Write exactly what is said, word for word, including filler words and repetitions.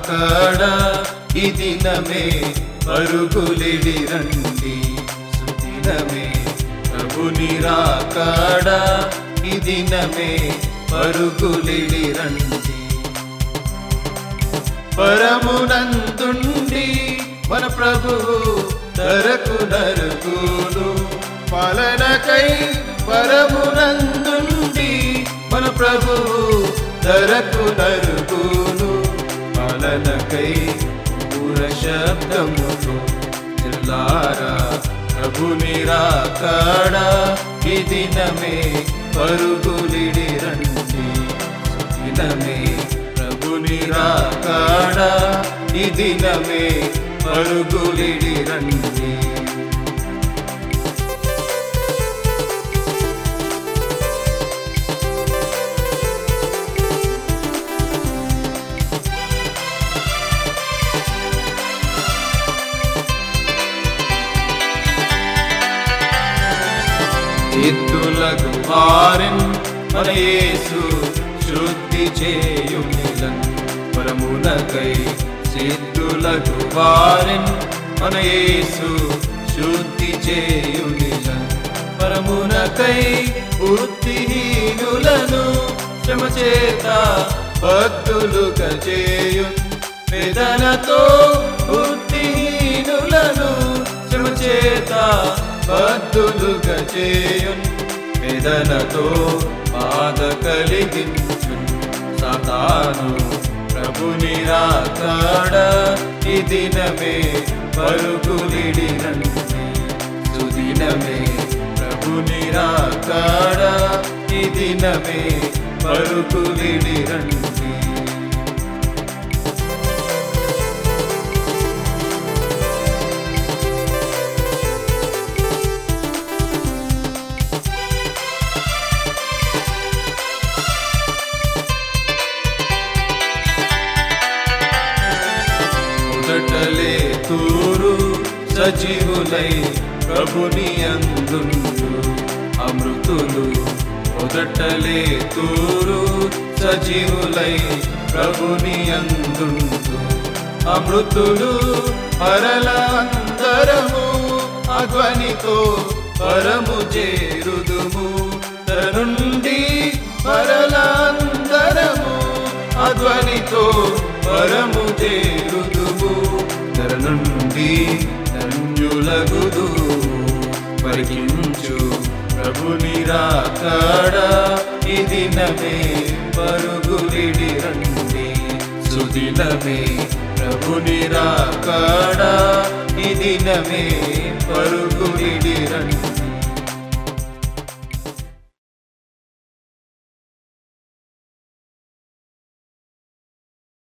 రాకడ ఈ దినమే పరుగులిడి రండి సుదినమే ప్రభుని రాకడ ఈ దినమే పరుగులిడి రండి పరమునందుండి మన ప్రభువు ధరకు నరుకును పాలనకై పరమునందుండి మన ప్రభువు ధరకు నరుకును పాలనకై పూర శబ్దముతో చిల్లారా ప్రభుని రాకడ ఈ దినమే పరుగులిడి రండి దినమే ప్రభుని రాకడ ఈ దినమే పరుగులిడి రండి సిద్ధులకు వారెన్ మన యేసు శుద్ధి చేయునిలన్ పరమునకై సిద్ధులకు వారెన్ మన యేసు శుద్ధి చేయునిలన్ పరమునకై బుద్ధిహీనులను శ్రమ చేత భక్తులుగా చేయున్ వేదనతో బుద్ధిహీనులను శ్రమ చేత భక్తులుగా చేయున్ వేదనతో బాధ కలిగించున్ సాతాను ప్రభుని రాకడ ఈ దినమే పరుగులిడి రండి సుదినమే ప్రభుని రాకడ ఈ దినమే పరుగులిడి రండి మొదటలే తూరు సజీవులై ప్రభుని అందుండు అమృతులు మొదటలే తూరు సజీవులై ప్రభుని అందుండు అమృతులు మరలందరము అధ్వనితో పరము చేరుదుము తన నుండి మరలందరము అధ్వనితో పరము చేరుదుము తన నుండి ధన్యులగుదు పరికించు ప్రభుని రాకడ ఈ దినమే పరుగులిడి రండి సుదినమే ప్రభుని రాకడ ఈ దినమే పరుగులిడి